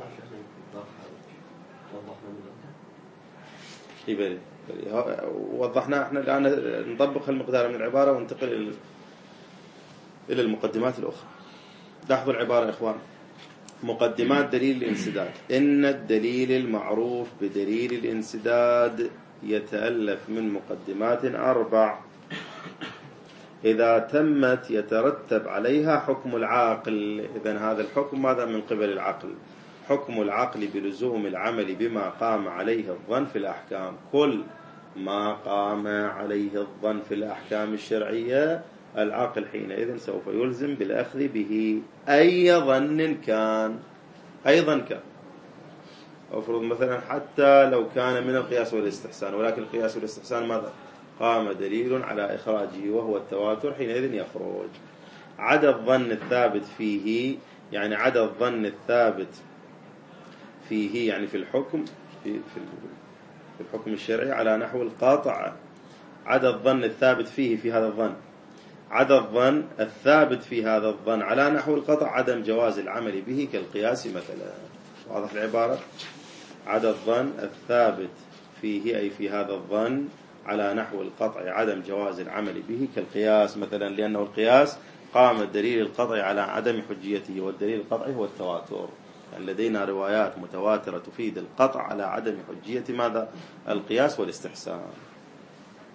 A: إيه وضحنا. احنا الآن نطبق المقدار من العبارة وننتقل إلى إلى المقدمات الأخرى. لاحظوا العبارة إخوان. مقدمات دليل الانسداد. إن الدليل المعروف بدليل الانسداد يتألف من مقدمات أربع، إذا تمت يترتب عليها حكم العاقل. إذن هذا الحكم ماذا؟ من قبل العقل. حكم العقل بلزوم العمل بما قام عليه الظن في الأحكام. كل ما قام عليه الظن في الأحكام الشرعية العقل حينئذ سوف يلزم بالأخذ به، أي ظن كان. أيضا كان أفرض مثلا حتى لو كان من القياس والاستحسان، ولكن القياس والاستحسان ماذا؟ قام دليل على إخراجه وهو التواتر، حينئذ يخرج. عدا الظن الثابت فيه، يعني عدا الظن الثابت فيه يعني في الحكم في, في الحكم الشرعي على نحو القاطع. عدا الظن الثابت فيه في هذا الظن، عدا الظن الثابت في هذا الظن على نحو القطع عدم جواز العمل به كالقياس مثلا. واضح العبارة؟ عدا الظن الثابت فيه أي في هذا الظن على نحو القطع عدم جواز العمل به كالقياس مثلا، لأنه القياس قام الدليل القطعي على عدم حجيته، والدليل القطعي هو التواتر. يعني لدينا روايات متواترة تفيد القطع على عدم حجية ماذا؟ القياس والاستحسان.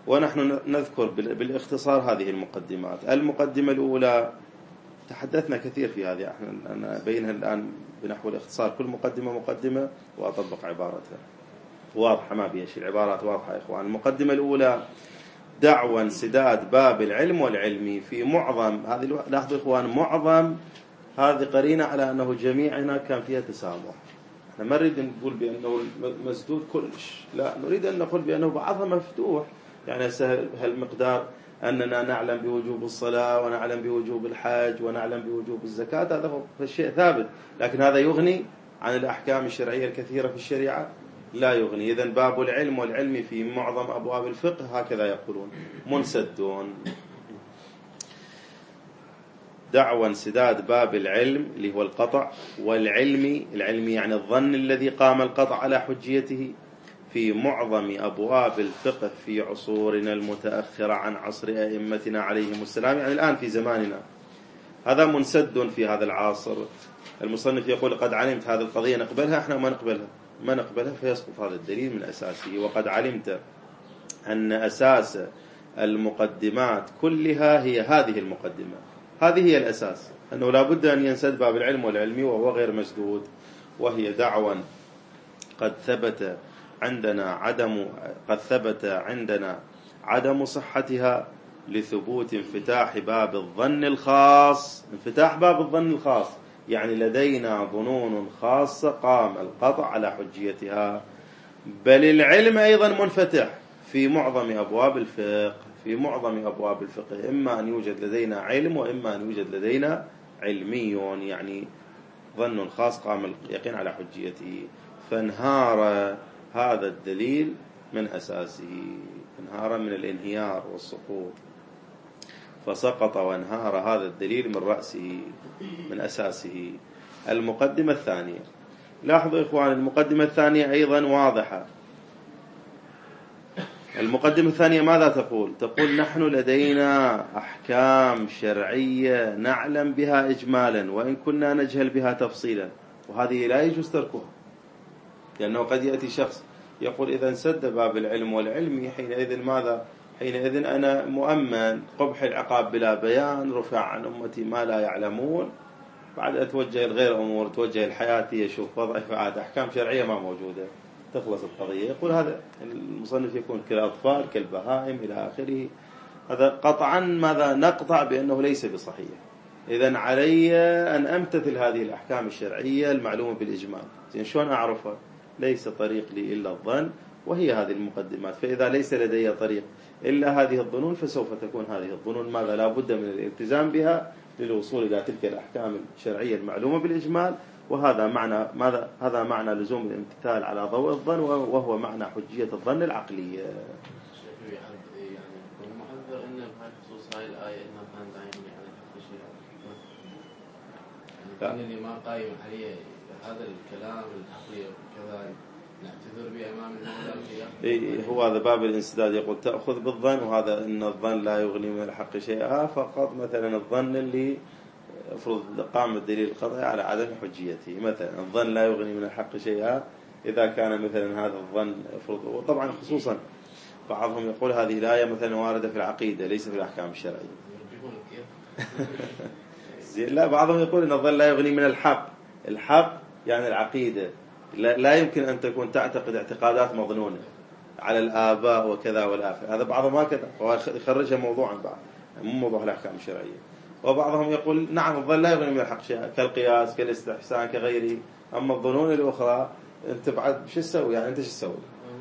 A: ونحن نذكر بالاختصار هذه المقدمات. المقدمة الأولى تحدثنا كثير في هذه، أنا بينها الآن بنحو الاختصار، كل مقدمة مقدمة وأطبق عبارتها واضحة، ما بيها شيء، العبارات واضحة يا إخوان. المقدمة الأولى دعوى انسداد باب العلم والعلمي في معظم هذه، لاحظوا إخوان، معظم هذه قرينة على أنه جميعنا كان فيها تسامح. احنا ما نريد نقول بأنه مسدود كلش، لا، نريد أن نقول بأنه بعضها مفتوح. يعني هالمقدار أننا نعلم بوجوب الصلاة ونعلم بوجوب الحج ونعلم بوجوب الزكاة، هذا هو الشيء ثابت، لكن هذا يغني عن الأحكام الشرعية الكثيرة في الشريعة؟ لا يغني. إذن باب العلم والعلم في معظم أبواب الفقه هكذا يقولون منسدون. دعوى انسداد باب العلم اللي هو القطع، والعلم، العلم يعني الظن الذي قام القطع على حجيته، في معظم أبواب الفقه في عصورنا المتأخرة عن عصر أئمتنا عليهم السلام، يعني الآن في زماننا هذا منسد في هذا العصر. المصنف يقول قد علمت هذه القضية نقبلها، احنا ما نقبلها ما نقبلها فيسقط هذا الدليل من أساسه. وقد علمت أن أساس المقدمات كلها هي هذه المقدمة، هذه هي الأساس، أنه لا بد أن ينسد باب العلم والعلمي وهو غير مسدود، وهي دعوى قد ثبت عندنا عدم قد ثبت عندنا عدم صحتها لثبوت انفتاح باب الظن الخاص. انفتاح باب الظن الخاص يعني لدينا ظنون خاصة قام القطع على حجيتها. بل العلم أيضا منفتح في معظم أبواب الفقه، في معظم أبواب الفقه إما أن يوجد لدينا علم وإما أن يوجد لدينا علمي، يعني ظن خاص قام اليقين على حجيته. فانهار هذا الدليل من أساسه، انهار من الانهيار والسقوط، فسقط وانهار هذا الدليل من رأسه من أساسه. المقدمة الثانية، لاحظوا إخوان، المقدمة الثانية أيضا واضحة. المقدمة الثانية ماذا تقول؟ تقول نحن لدينا أحكام شرعية نعلم بها إجمالا وإن كنا نجهل بها تفصيلا، وهذه لا يجوز تركها، لأنه قد يأتي شخص يقول إذا انسد باب العلم والعلم حينئذ ماذا؟ حينئذ أنا مؤمن قبح العقاب بلا بيان، رفع عن أمتي ما لا يعلمون، بعد أتوجه الغير أمور، توجه الحياتي، يشوف وضعي، فعاد أحكام شرعية ما موجودة، تخلص القضية. يقول هذا المصنف يكون كالأطفال كالبهائم إلى آخره. هذا قطعا ماذا نقطع بأنه ليس بصحيح. إذن علي أن أمتثل هذه الأحكام الشرعية المعلومة بالإجمال. زين شلون أعرفها؟ ليس طريق لي إلا الظن، وهي هذه المقدمات. فإذا ليس لدي طريق إلا هذه الظنون فسوف تكون هذه الظنون ماذا لا بد من الالتزام بها للوصول إلى تلك الأحكام الشرعية المعلومة بالإجمال. وهذا معنى ماذا؟ هذا معنى لزوم الامتثال على ضوء الظن، وهو معنى حجية الظن العقلية.
C: يعني محذر إن بخصوص هاي الآية إنه كان دائما يعني حق شيء، يعني إنني ما قايم عليه هذا الكلام العقلي وكذا نعتذر به أمام المولى.
A: هو هذا باب الانسداد، يقول تأخذ بالظن، وهذا إن الظن لا يغني من الحق شيئا، فقط مثلا الظن اللي افرض قام الدليل القطعي على عدم حجيته، مثلا الظن لا يغني من الحق شيئا إذا كان مثلا هذا الظن افرض. وطبعا خصوصا بعضهم يقول هذه الآية مثلا واردة في العقيدة ليس في الأحكام الشرعية. لا، بعضهم يقول إن الظن لا يغني من الحق. الحق يعني العقيدة، لا يمكن أن تكون تعتقد اعتقادات مظنونة على الآباء وكذا والآخر. هذا بعضهم هكذا ويخرجها موضوعا بعد مو موضوع الأحكام الشرعية. وبعضهم يقول نعم الظن لا يغني من الحق شيئا كالقياس كالاستحسان كغيره، أما الظنون الأخرى أنت بعد شو تسوي؟ يعني أنت شو تسوي؟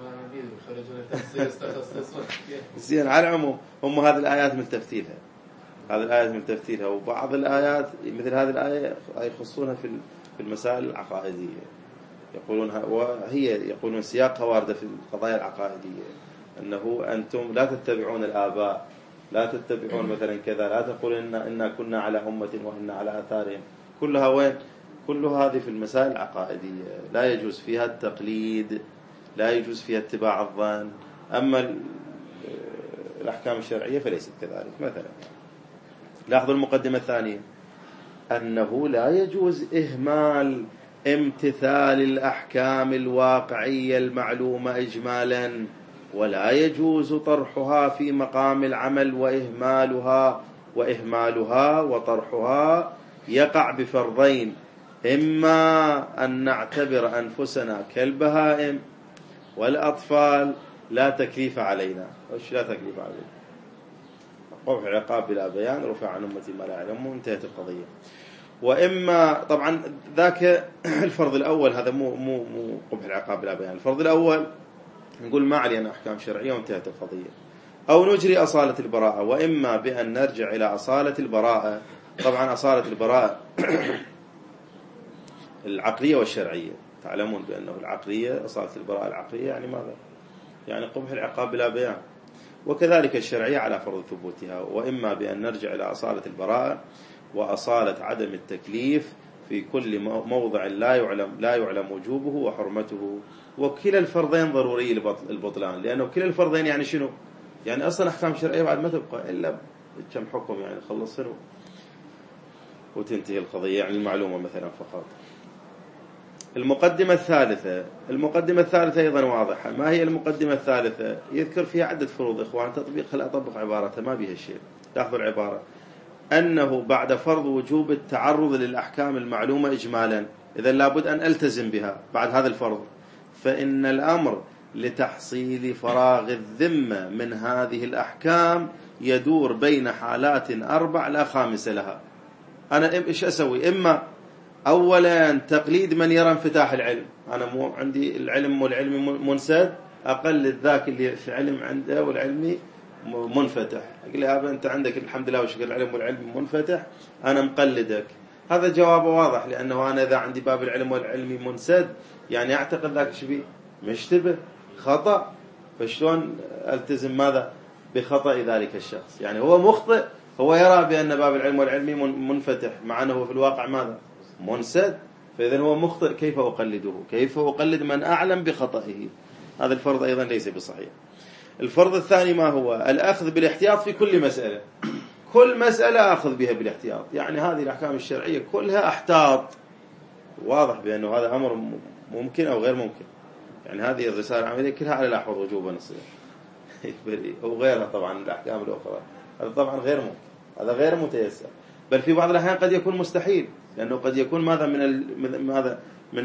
A: زين على العموم هم هذه الآيات من تفتيلها، هذه الآيات من تفتيلها. وبعض الآيات مثل هذه الآية يخصونها في في المسائل العقائدية، يقولون وهي يقولون سياقها واردة في القضايا العقائدية، أنه أنتم لا تتبعون الآباء، لا تتبعون مثلا كذا، لا تقولون إن إنا كنا على أمة وإنا على آثارهم. كلها وين؟ كل هذه في المسائل العقائدية لا يجوز فيها التقليد، لا يجوز فيها اتباع الظن. أما الأحكام الشرعية فليست كذلك. مثلا لاحظوا المقدمة الثانية، أنه لا يجوز إهمال امتثال الأحكام الواقعية المعلومة إجمالا ولا يجوز طرحها في مقام العمل وإهمالها وإهمالها وطرحها يقع بفرضين: إما أن نعتبر أنفسنا كالبهائم والأطفال لا تكليف علينا. وش لا تكليف علينا؟ قبح العقاب بلا بيان رفع عن أمتي ما لا يعلمون، انتهت القضية. وإما طبعا ذاك الفرض الأول، هذا مو مو مو قبح العقاب بلا بيان. الفرض الأول نقول ما علينا أحكام شرعية وانتهت القضية. أو نجري أصالة البراءة، وإما بأن نرجع إلى أصالة البراءة. طبعا أصالة البراءة العقلية والشرعية، تعلمون بأنه العقلية أصالة البراءة العقلية يعني ماذا؟ يعني قبح العقاب بلا بيان. وكذلك الشرعية على فرض ثبوتها. وإما بأن نرجع إلى أصالة البراءة وأصالة عدم التكليف في كل موضع لا يعلم لا يعلم وجوبه وحرمته. وكلا الفرضين ضروري البطلان، لأنه كلا الفرضين يعني شنو؟ يعني أصلا أحكام شرعية بعد ما تبقى إلا كم حكم، يعني خلص شنو وتنتهي القضية، يعني المعلومة مثلا فقط. المقدمة الثالثة المقدمة الثالثة أيضا واضحة. ما هي المقدمة الثالثة؟ يذكر فيها عدة فروض إخوان، تطبيق خل أطبق عبارته ما بها شيء. لاحظوا العبارة: أنه بعد فرض وجوب التعرض للأحكام المعلومة إجمالا، إذا لابد أن ألتزم بها بعد هذا الفرض، فإن الأمر لتحصيل فراغ الذمة من هذه الأحكام يدور بين حالات أربع لا خامس لها. أنا إيش أسوي؟ إما أولا تقليد من يرى انفتاح العلم، أنا مو عندي العلم والعلم منسد، أقلد ذاك اللي في علم عنده والعلمي منفتح، أقول له أبا أنت عندك الحمد لله وشكر العلم والعلم منفتح، أنا مقلدك. هذا جواب واضح، لأنه أنا إذا عندي باب العلم والعلمي منسد يعني أعتقد ذاك شبيه مشتبه خطأ، فشلون ألتزم ماذا بخطأ ذلك الشخص؟ يعني هو مخطئ، هو يرى بأن باب العلم والعلمي منفتح مع أنه في الواقع ماذا منسد، فإذا هو مخطئ، كيف أقلده؟ كيف أقلد من أعلم بخطئه؟ هذا الفرض أيضا ليس بصحيح. الفرض الثاني ما هو؟ الأخذ بالاحتياط في كل مسألة. كل مسألة أخذ بها بالاحتياط، يعني هذه الأحكام الشرعية كلها احتاط. واضح بأنه هذا أمر ممكن أو غير ممكن، يعني هذه الرسالة العملية كلها على الأحوط وجوبا نصير وغيرها طبعا الأحكام الأخرى، هذا طبعا غير ممكن، هذا غير متيسر، بل في بعض الأحيان قد يكون مستحيل، لأنه قد يكون ماذا من ال... ماذا من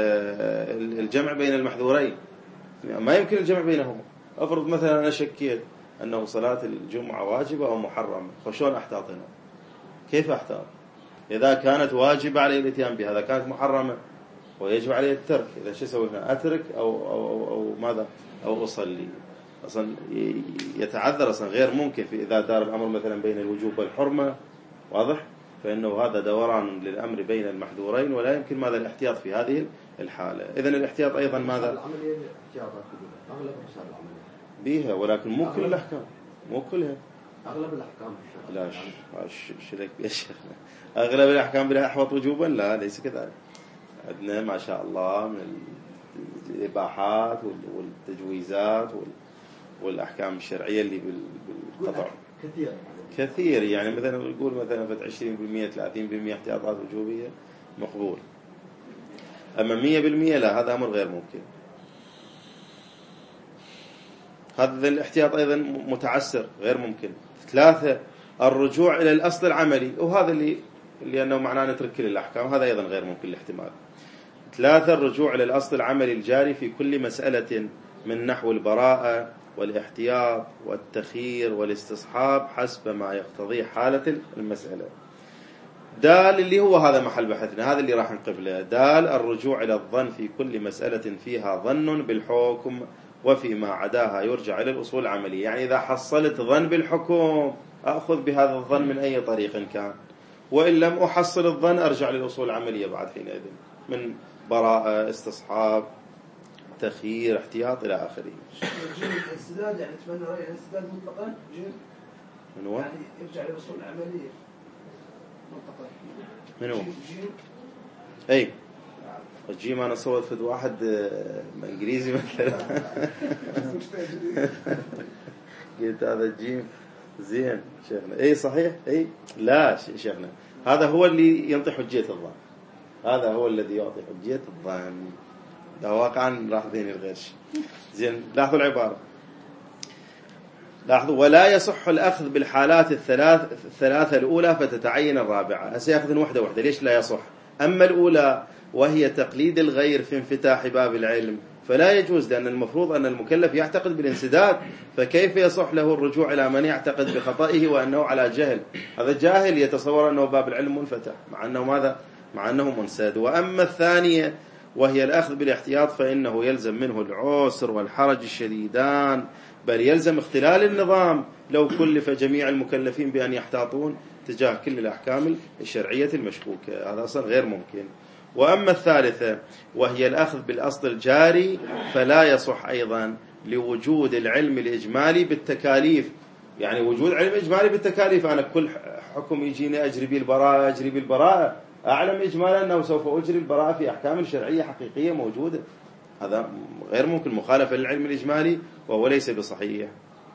A: الجمع بين المحذورين، ما يمكن الجمع بينهما. أفرض مثلا أنا شكيت أنه صلاة الجمعة واجبة أو محرمة، فشون أحتاط هنا؟ كيف أحتاط؟ إذا كانت واجبة علي الاتيان بها، إذا كانت محرمة ويجب علي الترك، إذا شو أسوي هنا؟ أترك أو, أو, أو, أو ماذا أو أصلي؟ أصلا يتعذر، أصلا غير ممكن في إذا دار الأمر مثلا بين الوجوب والحرمة، واضح؟ فإنه هذا دوران للأمر بين المحذورين، ولا يمكن ماذا الاحتياط في هذه الحالة. إذن الاحتياط أيضا ماذا؟
B: العملية احتياطات أغلب الرسائل العملية
A: بيها، ولكن مو كل الأحكام، مو كلها.
B: أغلب الأحكام
A: لا شرك يا شيخنا، أغلب الأحكام بلا أحوط وجوبا؟ لا ليس كذلك. عندنا ما شاء الله من الإباحات والتجويزات والأحكام الشرعية اللي بالقطع
B: كثير
A: كثير، يعني مثلا نقول مثلا فت عشرين بالمئة ثلاثين بالمئة احتياطات وجوبية مقبول، أما مية بالمئة لا، هذا أمر غير ممكن. هذا الاحتياط أيضا متعسر غير ممكن. ثلاثة الرجوع إلى الأصل العملي، وهذا اللي لأنه معناه نترك كل الأحكام، هذا أيضا غير ممكن الاحتمال. ثلاثة الرجوع إلى الأصل العملي الجاري في كل مسألة من نحو البراءة والاحتياط والتخيير والاستصحاب حسب ما يقتضي حالة المسألة. دال اللي هو هذا محل بحثنا، هذا اللي راح نقبله. دال الرجوع إلى الظن في كل مسألة فيها ظن بالحكم، وفيما عداها يرجع إلى الأصول العملية. يعني إذا حصلت ظن بالحكم أخذ بهذا الظن من أي طريق كان، وإن لم أحصل الظن أرجع للأصول العملية بعد حينئذ، من براءة، استصحاب، تخيير، احتياط إلى آخره.
D: السداد يعني تمنى رأي السداد مطلقا جيم
A: من هو؟
D: يعني يرجع للأصول العملية مطلقا.
A: من هو؟
D: جيم
A: أي الجيم أنا صوت في واحد إنجليزي مثلا قلت هذا الجيم زين شيخنا. أي صحيح. أي لا شيخنا، هذا هو اللي ينطي حجية الظن، هذا هو الذي يعطي حجية الظن. ده واقعا راح ذهني الغش. زين لاحظوا العبارة: لاحظوا ولا يصح الأخذ بالحالات الثلاث الثلاثة الأولى فتتعين الرابعة. هسه يأخذ وحدة وحدة. ليش لا يصح؟ أما الأولى وهي تقليد الغير في انفتاح باب العلم فلا يجوز، لأن المفروض أن المكلف يعتقد بالانسداد، فكيف يصح له الرجوع إلى من يعتقد بخطئه وأنه على جهل؟ هذا جاهل يتصور أنه باب العلم منفتح مع أنه ماذا؟ مع أنه منسد. وأما الثانية وهي الأخذ بالاحتياط فإنه يلزم منه العسر والحرج الشديدان، بل يلزم اختلال النظام لو كلف جميع المكلفين بأن يحتاطون تجاه كل الأحكام الشرعية المشكوكة. هذا أصلا غير ممكن. وأما الثالثة وهي الأخذ بالأصل الجاري فلا يصح أيضا لوجود العلم الإجمالي بالتكاليف. يعني وجود علم إجمالي بالتكاليف، أنا كل حكم يجيني أجري بالبراءة أجري بالبراءة، أعلم إجمالا أنه سوف أجري البراءة في أحكام شرعية حقيقية موجودة. هذا غير ممكن، مخالفة للعلم الإجمالي وهو ليس بصحيح.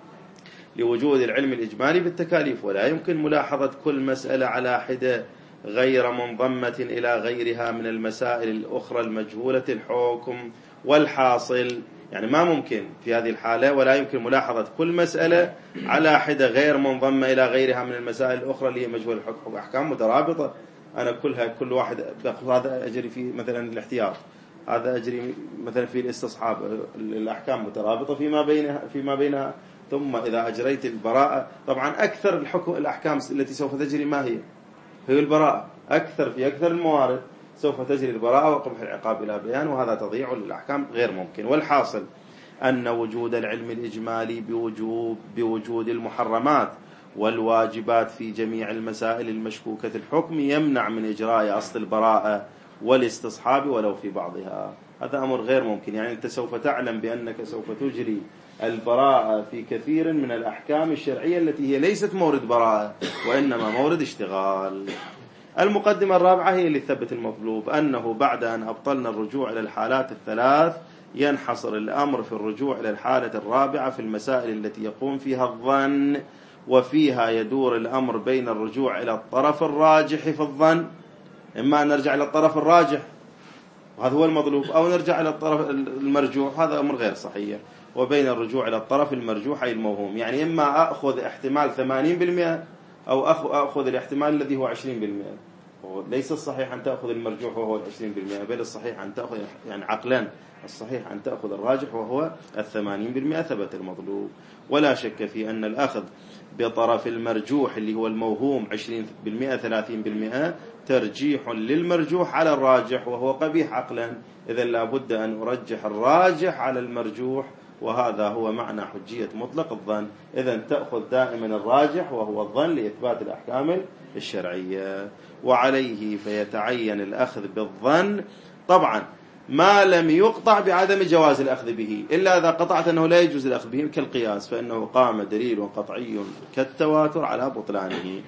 A: لوجود العلم الإجمالي بالتكاليف ولا يمكن ملاحظة كل مسألة على حدة غير منضمة إلى غيرها من المسائل الأخرى المجهولة الحكم والحاصل. يعني ما ممكن في هذه الحالة ولا يمكن ملاحظة كل مسألة على حدة غير منضمة إلى غيرها من المسائل الأخرى اللي هي مجهولة الحكم، أحكام مترابطة. أنا كلها كل واحد هذا أجري في مثلا الاحتياط، هذا أجري مثلا في الاستصحاب، الأحكام مترابطة فيما بينها فيما بينها. ثم إذا أجريت البراءة، طبعا أكثر الحكم الأحكام التي سوف تجري ما هي؟ هي البراءة. أكثر في أكثر الموارد سوف تجري البراءة وقبح العقاب إلى بيان، وهذا تضييع للأحكام غير ممكن. والحاصل أن وجود العلم الإجمالي بوجوب بوجود المحرمات والواجبات في جميع المسائل المشكوكة الحكم يمنع من إجراء أصل البراءة والاستصحاب ولو في بعضها. هذا أمر غير ممكن. يعني أنت سوف تعلم بأنك سوف تجري البراءة في كثير من الأحكام الشرعية التي هي ليست مورد براءة وإنما مورد اشتغال. المقدمة الرابعة هي اللي تثبت المطلوب، أنه بعد أن أبطلنا الرجوع إلى الحالات الثلاث ينحصر الأمر في الرجوع إلى الحالة الرابعة في المسائل التي يقوم فيها الظن، وفيها يدور الأمر بين الرجوع إلى الطرف الراجح في الظن، إما أن نرجع إلى الطرف الراجح وهذا هو المطلوب، أو نرجع إلى الطرف المرجوح، هذا أمر غير صحيح، وبين الرجوع إلى الطرف المرجوح أي الموهوم. يعني إما أخذ احتمال ثمانين بالمئة أو أخذ الاحتمال الذي هو عشرين بالمئة. ليس الصحيح أن تأخذ المرجوح وهو عشرين بالمئة، بل الصحيح أن تأخذ يعني عقلا الصحيح أن تأخذ الراجح وهو الثمانين بالمئة. ثبت المطلوب. ولا شك في أن الأخذ بطرف المرجوح اللي هو الموهوم عشرين بالمئة ثلاثين بالمئة ترجيح للمرجوح على الراجح وهو قبيح عقلا. إذا لابد أن أرجح الراجح على المرجوح، وهذا هو معنى حجية مطلق الظن. إذا تأخذ دائما الراجح وهو الظن لإثبات الأحكام الشرعية. وعليه فيتعين الأخذ بالظن طبعا ما لم يقطع بعدم جواز الأخذ به، إلا إذا قطعت أنه لا يجوز الأخذ به كالقياس، فإنه قام دليل قطعي كالتواتر على بطلانه.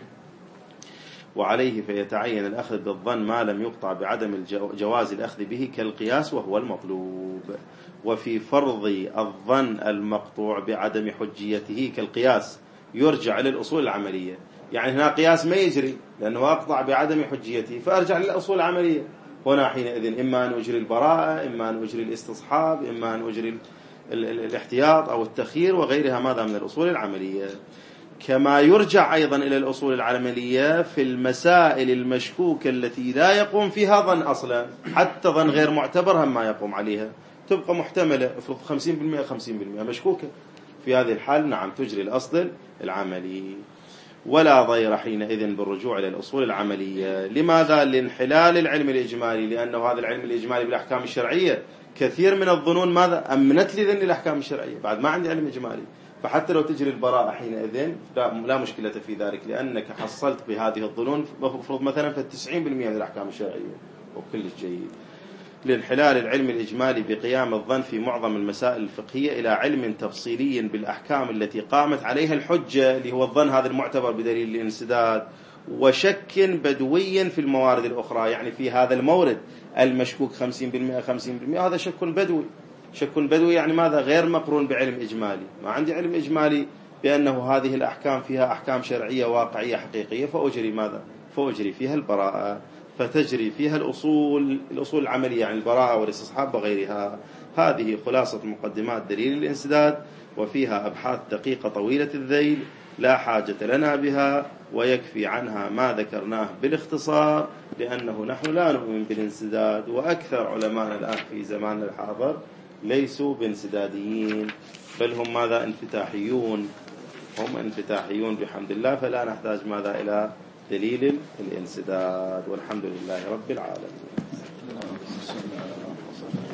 A: وعليه فيتعين الأخذ بالظن ما لم يقطع بعدم جواز الأخذ به كالقياس وهو المطلوب. وفي فرض الظن المقطوع بعدم حجيته كالقياس يرجع للأصول العملية. يعني هنا قياس ما يجري لأنه أقطع بعدم حجيته، فأرجع للأصول العملية. هنا حينئذ إما أن أجري البراءة، إما أن أجري الاستصحاب، إما أن أجري الاحتياط أو التخيير وغيرها ماذا من الأصول العملية. كما يرجع أيضا إلى الأصول العملية في المسائل المشكوكة التي لا يقوم فيها ظن أصلا، حتى ظن غير معتبر هم ما يقوم عليها، تبقى محتملة، افرض خمسين بالمئة خمسين بالمئة مشكوكة. في هذه الحال نعم تجري الأصل العملي. ولا ضير حينئذ بالرجوع إلى الأصول العملية. لماذا؟ لانحلال العلم الإجمالي، لأنه هذا العلم الإجمالي بالأحكام الشرعية كثير من الظنون ماذا أمنت لي ذن الأحكام الشرعية، بعد ما عندي علم إجمالي، فحتى لو تجري البراءة حينئذ لا مشكلة في ذلك، لأنك حصلت بهذه الظنون مفروض مثلا في التسعين بالمئة من الأحكام الشرعية، وكل جيد. لانحلال العلم الإجمالي بقيام الظن في معظم المسائل الفقهية إلى علم تفصيلي بالأحكام التي قامت عليها الحجة، اللي هو الظن هذا المعتبر بدليل الانسداد، وشك بدوي في الموارد الأخرى. يعني في هذا المورد المشكوك خمسين بالمئة خمسين بالمئة هذا شك بدوي. شك بدوي يعني ماذا؟ غير مقرون بعلم إجمالي. ما عندي علم إجمالي بأنه هذه الأحكام فيها أحكام شرعية واقعية حقيقية، فأجري ماذا؟ فأجري فيها البراءة، فتجري فيها الأصول الأصول العملية، يعني البراءة والاستصحاب وغيرها. هذه خلاصة مقدمات دليل الانسداد، وفيها أبحاث دقيقة طويلة الذيل لا حاجة لنا بها، ويكفي عنها ما ذكرناه بالاختصار، لأنه نحن لا نؤمن بالانسداد، وأكثر علماء الآن في زماننا الحاضر ليسوا بانسداديين، بل هم ماذا؟ انفتاحيون، هم انفتاحيون بحمد الله. فلا نحتاج ماذا؟ إلى دليل الانسداد، والحمد لله رب العالمين.